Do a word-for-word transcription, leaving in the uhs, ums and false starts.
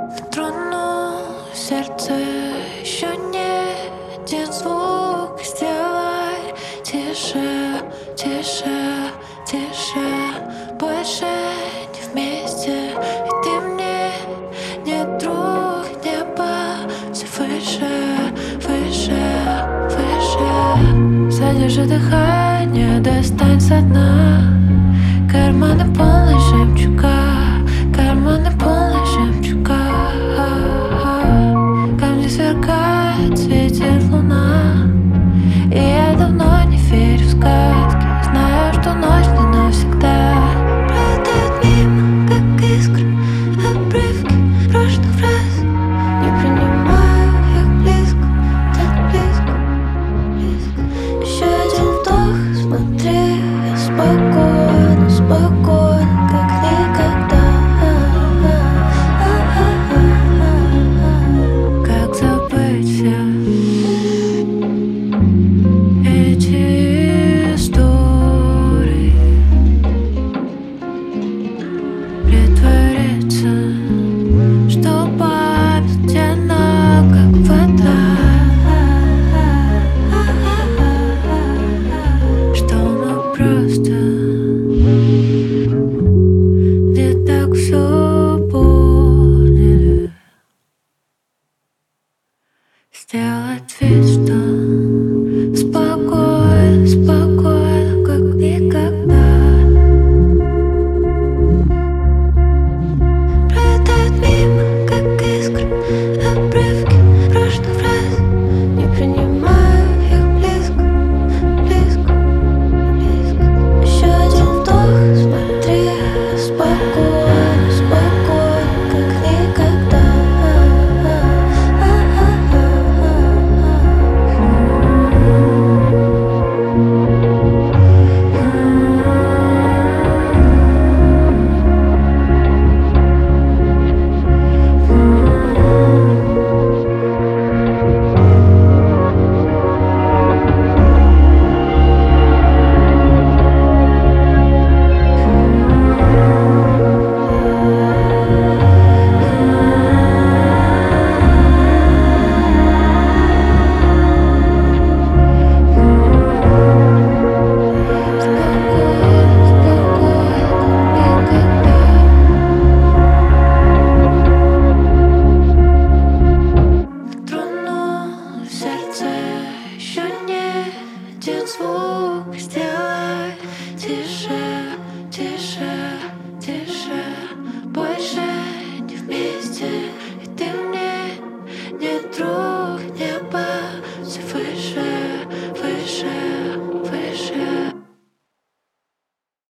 Трону сердце, еще не один звук. Сделай тише, тише, тише. Больше не вместе, и ты мне не друг. Небо все выше, выше, выше. Задержи дыхание, достань со дна. Карманы полны жемчуга, карманы полны жемчуга. Камни сверкает, светит луна. И я давно не верю в сказки. Знаю, что ночь не навсегда. Пролетают мимо, как искры, обрывки прошлых фраз. Не принимаю их близко, так близко, близко. Еще один вдох, смотри, я спокойно, спокойно, как никогда. Как забыть все эти истории, притвориться, что память она как вода, что мы просто не так все поняли. Сделать вид, что спокойно, спокойно, как никогда. Пролетают мимо, как искры, обрывки прошлых фраз. Не принимаю их близко, близко, близко. Еще один вдох, смотри, я спокойно, спокойно, как никогда. Трону сердце, еще не один звук. Сделай тише, тише, тише. Больше не вместе, и ты мне не друг. Небо все выше.